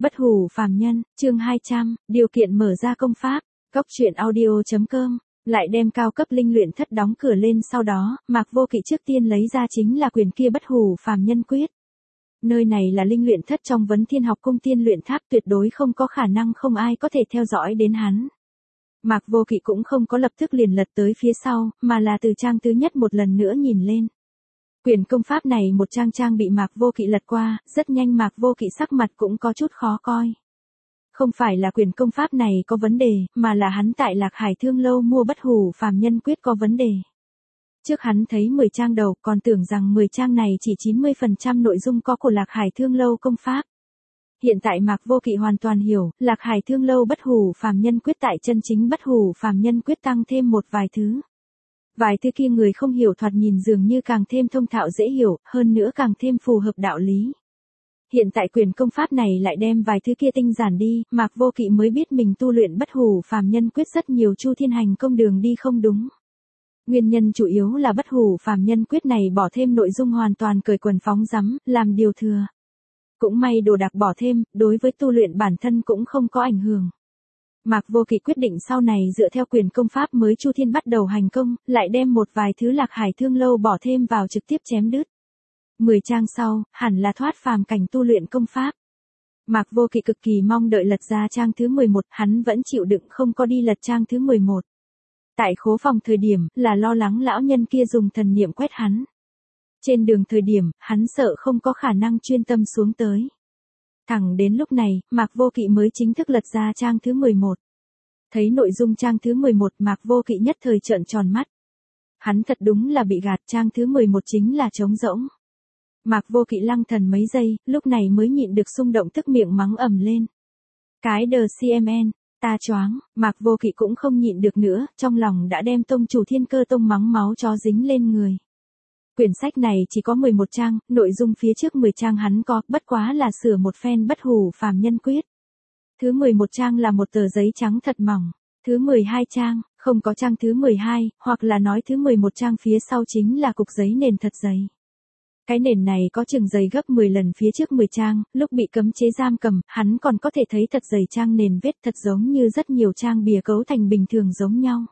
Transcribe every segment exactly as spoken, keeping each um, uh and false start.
Bất hủ phàm nhân, chương hai trăm, điều kiện mở ra công pháp, cốc truyện audio.com, lại đem cao cấp linh luyện thất đóng cửa lên sau đó, Mạc Vô Kỵ trước tiên lấy ra chính là quyền kia bất hủ phàm nhân quyết. Nơi này là linh luyện thất trong Vấn Thiên học cung tiên luyện tháp, tuyệt đối không có khả năng không ai có thể theo dõi đến hắn. Mạc Vô Kỵ cũng không có lập tức liền lật tới phía sau, mà là từ trang thứ nhất một lần nữa nhìn lên. Quyển công pháp này một trang trang bị Mạc Vô Kỵ lật qua, rất nhanh Mạc Vô Kỵ sắc mặt cũng có chút khó coi. Không phải là quyển công pháp này có vấn đề, mà là hắn tại Lạc Hải Thương Lâu mua bất hủ phàm nhân quyết có vấn đề. Trước hắn thấy mười trang đầu, còn tưởng rằng mười trang này chỉ chín mươi phần trăm nội dung có của Lạc Hải Thương Lâu công pháp. Hiện tại Mạc Vô Kỵ hoàn toàn hiểu, Lạc Hải Thương Lâu bất hủ phàm nhân quyết tại chân chính bất hủ phàm nhân quyết tăng thêm một vài thứ. Vài thứ kia người không hiểu thoạt nhìn dường như càng thêm thông thạo dễ hiểu, hơn nữa càng thêm phù hợp đạo lý. Hiện tại quyền công pháp này lại đem vài thứ kia tinh giản đi, Mạc Vô Kỵ mới biết mình tu luyện bất hủ phàm nhân quyết rất nhiều chu thiên hành công đường đi không đúng. Nguyên nhân chủ yếu là bất hủ phàm nhân quyết này bỏ thêm nội dung hoàn toàn cởi quần phóng rắm, làm điều thừa. Cũng may đồ đạc bỏ thêm, đối với tu luyện bản thân cũng không có ảnh hưởng. Mạc Vô Kỵ quyết định sau này dựa theo quyền công pháp mới chu thiên bắt đầu hành công, lại đem một vài thứ Lạc Hải Thương Lâu bỏ thêm vào trực tiếp chém đứt. Mười trang sau, hẳn là thoát phàm cảnh tu luyện công pháp. Mạc Vô Kỵ cực kỳ mong đợi lật ra trang thứ mười một, hắn vẫn chịu đựng không có đi lật trang thứ mười một. Tại khố phòng thời điểm, là lo lắng lão nhân kia dùng thần niệm quét hắn. Trên đường thời điểm, hắn sợ không có khả năng chuyên tâm xuống tới. Thẳng đến lúc này, Mạc Vô Kỵ mới chính thức lật ra trang thứ mười một. Thấy nội dung trang thứ mười một, Mạc Vô Kỵ nhất thời trợn tròn mắt. Hắn thật đúng là bị gạt, trang thứ mười một chính là trống rỗng. Mạc Vô Kỵ lăng thần mấy giây, lúc này mới nhịn được xung động tức miệng mắng ầm lên. Cái đờ xê em en, ta choáng, Mạc Vô Kỵ cũng không nhịn được nữa, trong lòng đã đem tông chủ Thiên Cơ Tông mắng máu chó dính lên người. Quyển sách này chỉ có mười một trang, nội dung phía trước mười trang hắn có, bất quá là sửa một phen bất hủ phàm nhân quyết. Thứ mười một trang là một tờ giấy trắng thật mỏng. Thứ mười hai trang, không có trang thứ mười hai, hoặc là nói thứ mười một trang phía sau chính là cục giấy nền thật dày. Cái nền này có chừng dày gấp mười lần phía trước mười trang, lúc bị cấm chế giam cầm, hắn còn có thể thấy thật dày trang nền vết thật giống như rất nhiều trang bìa cấu thành bình thường giống nhau.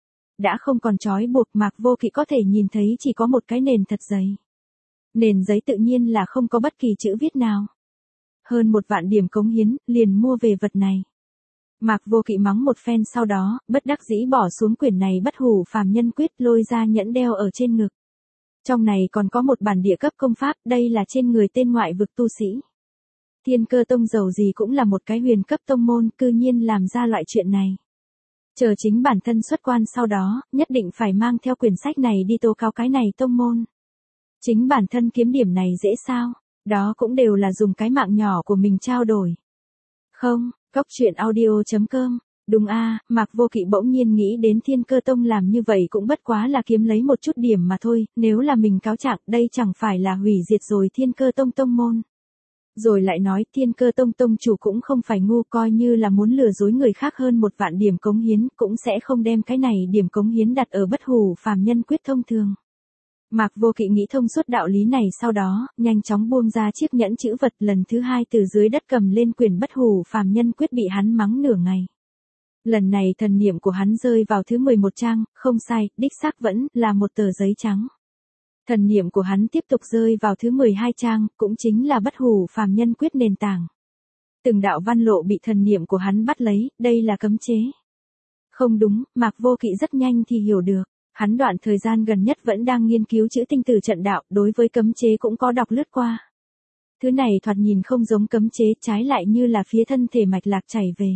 Đã không còn trói buộc, Mạc Vô Kỵ có thể nhìn thấy chỉ có một cái nền thật dày. Nền giấy tự nhiên là không có bất kỳ chữ viết nào. Hơn một vạn điểm cống hiến, liền mua về vật này. Mạc Vô Kỵ mắng một phen sau đó, bất đắc dĩ bỏ xuống quyển này bất hủ phàm nhân quyết, lôi ra nhẫn đeo ở trên ngực. Trong này còn có một bản địa cấp công pháp, đây là trên người tên ngoại vực tu sĩ. Thiên Cơ Tông dầu gì cũng là một cái huyền cấp tông môn, cư nhiên làm ra loại chuyện này. Chờ chính bản thân xuất quan sau đó, nhất định phải mang theo quyển sách này đi tố cáo cái này tông môn. Chính bản thân kiếm điểm này dễ sao, đó cũng đều là dùng cái mạng nhỏ của mình trao đổi. Không, cốc truyện audio.com, đúng a, à, Mạc Vô Kỵ bỗng nhiên nghĩ đến Thiên Cơ Tông làm như vậy cũng bất quá là kiếm lấy một chút điểm mà thôi, nếu là mình cáo trạng, đây chẳng phải là hủy diệt rồi Thiên Cơ Tông tông môn. Rồi lại nói Thiên Cơ Tông tông chủ cũng không phải ngu, coi như là muốn lừa dối người khác hơn một vạn điểm cống hiến, cũng sẽ không đem cái này điểm cống hiến đặt ở bất hủ phàm nhân quyết thông thường. Mạc Vô Kỵ nghĩ thông suốt đạo lý này sau đó, nhanh chóng buông ra chiếc nhẫn chữ vật, lần thứ hai từ dưới đất cầm lên quyển bất hủ phàm nhân quyết bị hắn mắng nửa ngày. Lần này thần niệm của hắn rơi vào thứ mười một trang, không sai, đích xác vẫn là một tờ giấy trắng. Thần niệm của hắn tiếp tục rơi vào thứ mười hai trang, cũng chính là bất hủ phàm nhân quyết nền tảng. Từng đạo văn lộ bị thần niệm của hắn bắt lấy, đây là cấm chế. Không đúng, Mạc Vô Kỵ rất nhanh thì hiểu được. Hắn đoạn thời gian gần nhất vẫn đang nghiên cứu chữ tinh từ trận đạo, đối với cấm chế cũng có đọc lướt qua. Thứ này thoạt nhìn không giống cấm chế, trái lại như là phía thân thể mạch lạc chảy về.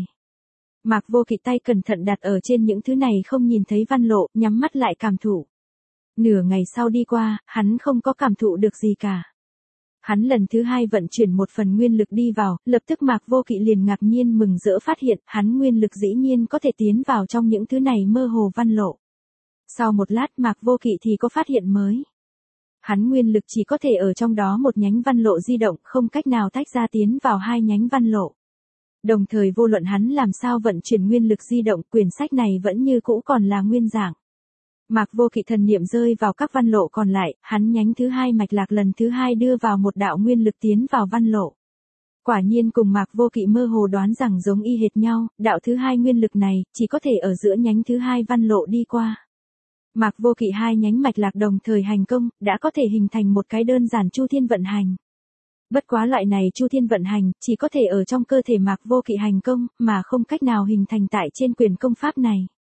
Mạc Vô Kỵ tay cẩn thận đặt ở trên những thứ này không nhìn thấy văn lộ, nhắm mắt lại cảm thụ. Nửa ngày sau đi qua, hắn không có cảm thụ được gì cả. Hắn lần thứ hai vận chuyển một phần nguyên lực đi vào, lập tức Mạc Vô Kỵ liền ngạc nhiên mừng rỡ phát hiện, hắn nguyên lực dĩ nhiên có thể tiến vào trong những thứ này mơ hồ văn lộ. Sau một lát Mạc Vô Kỵ thì có phát hiện mới. Hắn nguyên lực chỉ có thể ở trong đó một nhánh văn lộ di động, không cách nào tách ra tiến vào hai nhánh văn lộ. Đồng thời vô luận hắn làm sao vận chuyển nguyên lực di động, quyển sách này vẫn như cũ còn là nguyên dạng. Mạc Vô Kỵ thần niệm rơi vào các văn lộ còn lại, hắn nhánh thứ hai mạch lạc lần thứ hai đưa vào một đạo nguyên lực tiến vào văn lộ. Quả nhiên cùng Mạc Vô Kỵ mơ hồ đoán rằng giống y hệt nhau, đạo thứ hai nguyên lực này, chỉ có thể ở giữa nhánh thứ hai văn lộ đi qua. Mạc Vô Kỵ hai nhánh mạch lạc đồng thời hành công, đã có thể hình thành một cái đơn giản chu thiên vận hành. Bất quá loại này chu thiên vận hành, chỉ có thể ở trong cơ thể Mạc Vô Kỵ hành công, mà không cách nào hình thành tại trên quyền công pháp này.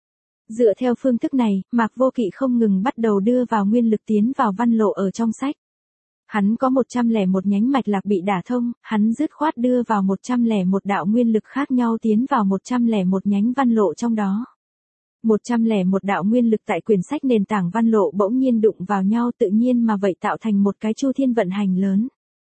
Dựa theo phương thức này, Mạc Vô Kỵ không ngừng bắt đầu đưa vào nguyên lực tiến vào văn lộ ở trong sách. Hắn có một trăm lẻ một nhánh mạch lạc bị đả thông, hắn dứt khoát đưa vào một trăm lẻ một đạo nguyên lực khác nhau tiến vào một trăm lẻ một nhánh văn lộ trong đó. một trăm lẻ một đạo nguyên lực tại quyển sách nền tảng văn lộ bỗng nhiên đụng vào nhau tự nhiên mà vậy tạo thành một cái chu thiên vận hành lớn.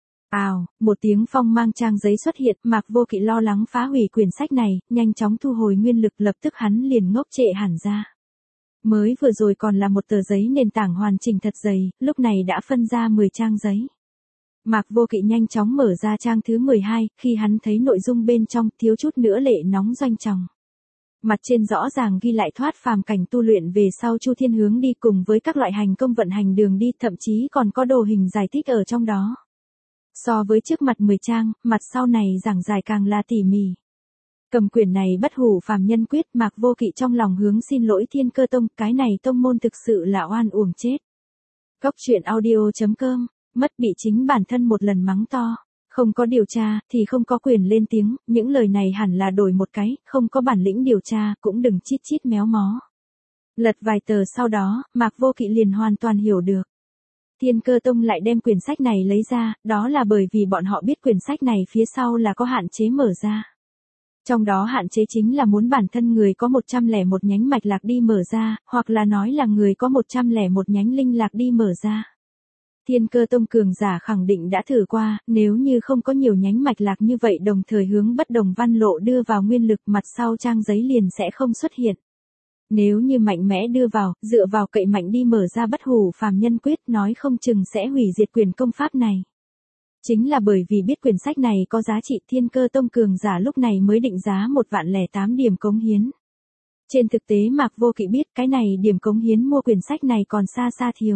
Ào, một tiếng phong mang trang giấy xuất hiện, Mạc Vô Kỵ lo lắng phá hủy quyển sách này, nhanh chóng thu hồi nguyên lực, lập tức hắn liền ngốc trệ hẳn ra. Mới vừa rồi còn là một tờ giấy nền tảng hoàn chỉnh thật dày, lúc này đã phân ra mười trang giấy. Mạc Vô Kỵ nhanh chóng mở ra trang thứ mười hai, khi hắn thấy nội dung bên trong thiếu chút nữa lệ nóng doanh tròng. Mặt trên rõ ràng ghi lại thoát phàm cảnh tu luyện về sau chu thiên hướng đi cùng với các loại hành công vận hành đường đi, thậm chí còn có đồ hình giải thích ở trong đó. So với trước mặt mười trang, mặt sau này giảng giải càng là tỉ mỉ. Cầm quyển này bất hủ phàm nhân quyết, Mạc Vô Kỵ trong lòng hướng xin lỗi Thiên Cơ Tông, cái này tông môn thực sự là oan uổng chết. Góc truyện audio chấm com, mất bị chính bản thân một lần mắng to. Không có điều tra, thì không có quyền lên tiếng, những lời này hẳn là đổi một cái, không có bản lĩnh điều tra, cũng đừng chít chít méo mó. Lật vài tờ sau đó, Mạc Vô Kỵ liền hoàn toàn hiểu được. Thiên Cơ Tông lại đem quyển sách này lấy ra, đó là bởi vì bọn họ biết quyển sách này phía sau là có hạn chế mở ra. Trong đó hạn chế chính là muốn bản thân người có một trăm lẻ một nhánh mạch lạc đi mở ra, hoặc là nói là người có một trăm lẻ một nhánh linh lạc đi mở ra. Thiên Cơ Tông cường giả khẳng định đã thử qua, nếu như không có nhiều nhánh mạch lạc như vậy đồng thời hướng bất đồng văn lộ đưa vào nguyên lực, mặt sau trang giấy liền sẽ không xuất hiện. Nếu như mạnh mẽ đưa vào, dựa vào cậy mạnh đi mở ra bất hủ phàm nhân quyết, nói không chừng sẽ hủy diệt quyền công pháp này. Chính là bởi vì biết quyển sách này có giá trị, Thiên Cơ Tông cường giả lúc này mới định giá một vạn lẻ tám điểm cống hiến. Trên thực tế Mạc Vô Kỵ biết cái này điểm cống hiến mua quyển sách này còn xa xa thiếu.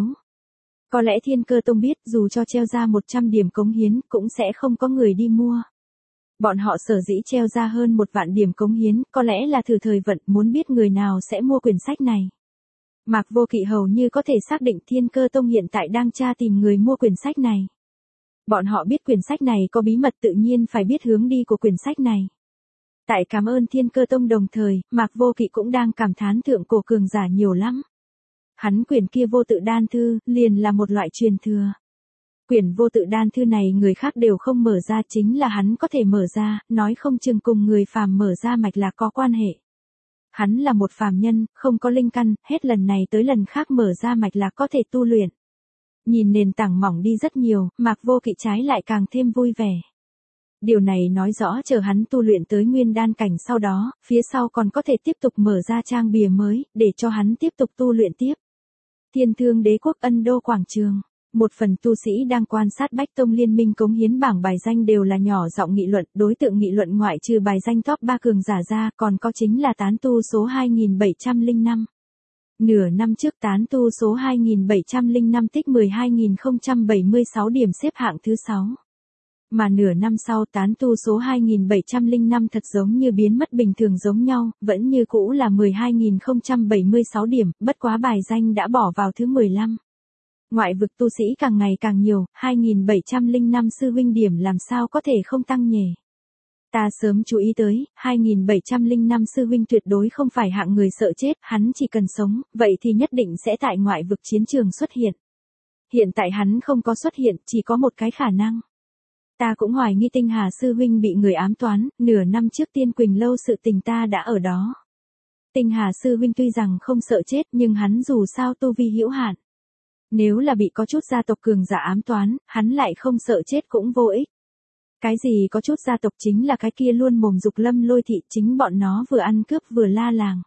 Có lẽ Thiên Cơ Tông biết dù cho treo ra một trăm điểm cống hiến cũng sẽ không có người đi mua. Bọn họ sở dĩ treo ra hơn một vạn điểm cống hiến, có lẽ là thử thời vận, muốn biết người nào sẽ mua quyển sách này. Mạc Vô Kỵ hầu như có thể xác định Thiên Cơ Tông hiện tại đang tra tìm người mua quyển sách này. Bọn họ biết quyển sách này có bí mật, tự nhiên phải biết hướng đi của quyển sách này. Tại cảm ơn Thiên Cơ Tông đồng thời, Mạc Vô Kỵ cũng đang cảm thán thượng cổ cường giả nhiều lắm. Hắn quyển kia vô tự đan thư, liền là một loại truyền thừa. Quyển vô tự đan thư này người khác đều không mở ra, chính là hắn có thể mở ra, nói không chừng cùng người phàm mở ra mạch lạc có quan hệ. Hắn là một phàm nhân, không có linh căn, hết lần này tới lần khác mở ra mạch lạc có thể tu luyện. Nhìn nền tảng mỏng đi rất nhiều, Mạc Vô Kỵ trái lại càng thêm vui vẻ. Điều này nói rõ chờ hắn tu luyện tới nguyên đan cảnh sau đó, phía sau còn có thể tiếp tục mở ra trang bìa mới, để cho hắn tiếp tục tu luyện tiếp. Thiên Thương Đế quốc Ân Đô quảng trường. Một phần tu sĩ đang quan sát Bách Tông Liên minh cống hiến bảng bài danh đều là nhỏ giọng nghị luận, đối tượng nghị luận ngoại trừ bài danh top ba cường giả ra, còn có chính là tán tu số hai nghìn bảy trăm lẻ năm. Nửa năm trước tán tu số hai nghìn bảy trăm lẻ năm tích mười hai nghìn không trăm bảy mươi sáu điểm xếp hạng thứ sáu. Mà nửa năm sau tán tu số hai nghìn bảy trăm lẻ năm thật giống như biến mất bình thường giống nhau, vẫn như cũ là mười hai nghìn không trăm bảy mươi sáu điểm, bất quá bài danh đã bỏ vào thứ mười lăm. Ngoại vực tu sĩ càng ngày càng nhiều, hai nghìn bảy trăm lẻ năm sư huynh điểm làm sao có thể không tăng nhỉ? Ta sớm chú ý tới, hai nghìn bảy trăm lẻ năm sư huynh tuyệt đối không phải hạng người sợ chết, hắn chỉ cần sống, vậy thì nhất định sẽ tại ngoại vực chiến trường xuất hiện. Hiện tại hắn không có xuất hiện, chỉ có một cái khả năng. Ta cũng hoài nghi Tinh Hà sư huynh bị người ám toán, nửa năm trước Tiên Quỳnh lâu sự tình ta đã ở đó. Tinh Hà sư huynh tuy rằng không sợ chết nhưng hắn dù sao tu vi hữu hạn. Nếu là bị có chút gia tộc cường giả ám toán, hắn lại không sợ chết cũng vô ích. Cái gì có chút gia tộc chính là cái kia luôn mồm dục Lâm Lôi thị, chính bọn nó vừa ăn cướp vừa la làng.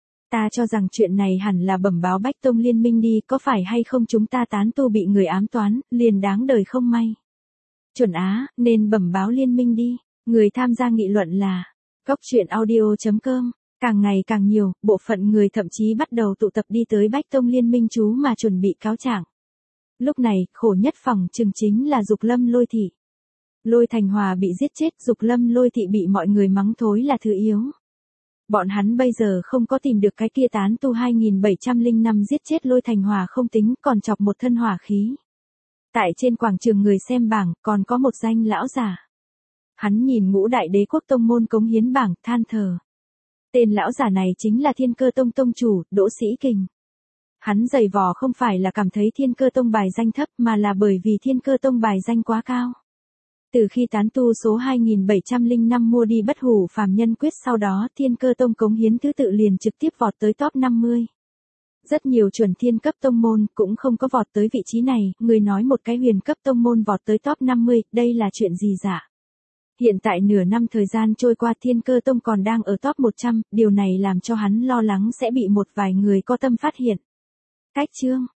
Ta cho rằng chuyện này hẳn là bẩm báo Bách Tông Liên minh đi, có phải hay không chúng ta tán tu bị người ám toán, liền đáng đời không may. Chuẩn á, nên bẩm báo liên minh đi. Người tham gia nghị luận là góc truyện audio chấm com. Càng ngày càng nhiều, bộ phận người thậm chí bắt đầu tụ tập đi tới Bách Tông Liên minh chú mà chuẩn bị cáo trạng. Lúc này, khổ nhất phòng chừng chính là dục Lâm Lôi thị. Lôi Thành Hòa bị giết chết, Dục Lâm Lôi Thị bị mọi người mắng thối là thứ yếu. Bọn hắn bây giờ không có tìm được cái kia tán tu hai nghìn bảy trăm lẻ năm giết chết Lôi Thành Hòa không tính, còn chọc một thân hỏa khí. Tại trên quảng trường người xem bảng, còn có một danh lão giả. Hắn nhìn Ngũ Đại Đế Quốc tông môn cống hiến bảng, than thở. Tên lão giả này chính là Thiên Cơ Tông tông chủ, Đỗ Sĩ Kình. Hắn giày vò không phải là cảm thấy Thiên Cơ Tông bài danh thấp mà là bởi vì Thiên Cơ Tông bài danh quá cao. Từ khi tán tu số hai nghìn bảy trăm lẻ năm mua đi bất hủ phàm nhân quyết sau đó, Thiên Cơ Tông cống hiến thứ tự liền trực tiếp vọt tới top năm mươi. Rất nhiều chuẩn thiên cấp tông môn cũng không có vọt tới vị trí này, người nói một cái huyền cấp tông môn vọt tới top năm mươi, đây là chuyện gì dạ? Hiện tại nửa năm thời gian trôi qua, Thiên Cơ Tông còn đang ở top một trăm, điều này làm cho hắn lo lắng sẽ bị một vài người có tâm phát hiện. Cách chương